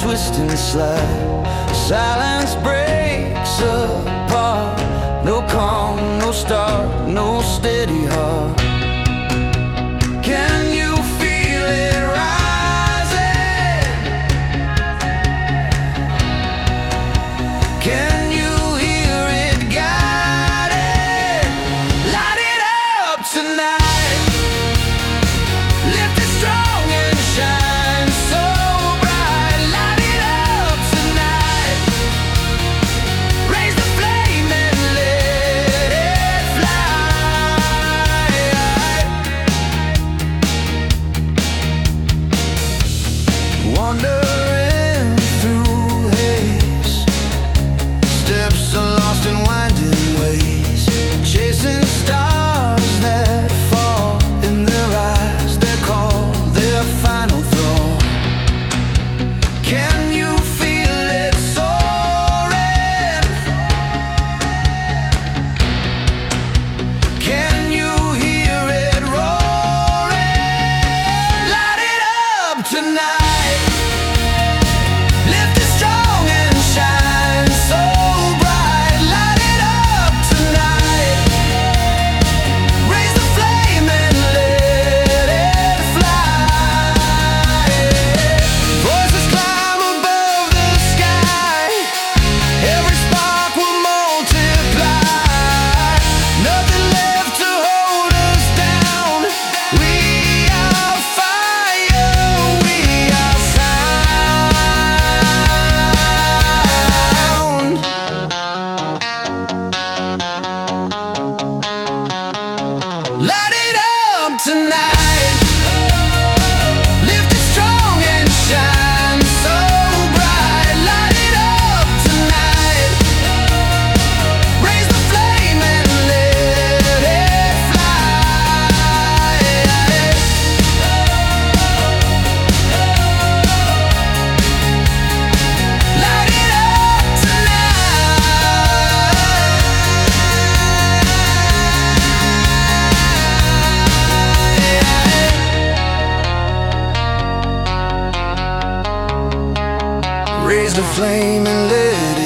twist and slide. Silence breaks apart. No calm, no start, no steady heart. Can you feel it rising? Can you hear it guiding? Light it up tonight. Lift it strong and shine so bright. Light it up tonight. Raise the flame and let it fly. Wandering through haze, steps are lost in winding ways, chasing stars that fall in their eyes. They call their final thought. Can you feel it soaring? Can you hear it roaring? Light it up tonight. Lift it strong and shine so bright. Light it up tonight. Raise the flame and let it fly. Voices climb above the sky. Every spark will multiply. Nothing left to hold us down. We are fire. We are sound. Light it up tonight. Lift it strong and shine so bright. Light it up tonight. Raise the flame and let it fly. Light it up tonight. Raise the flame and let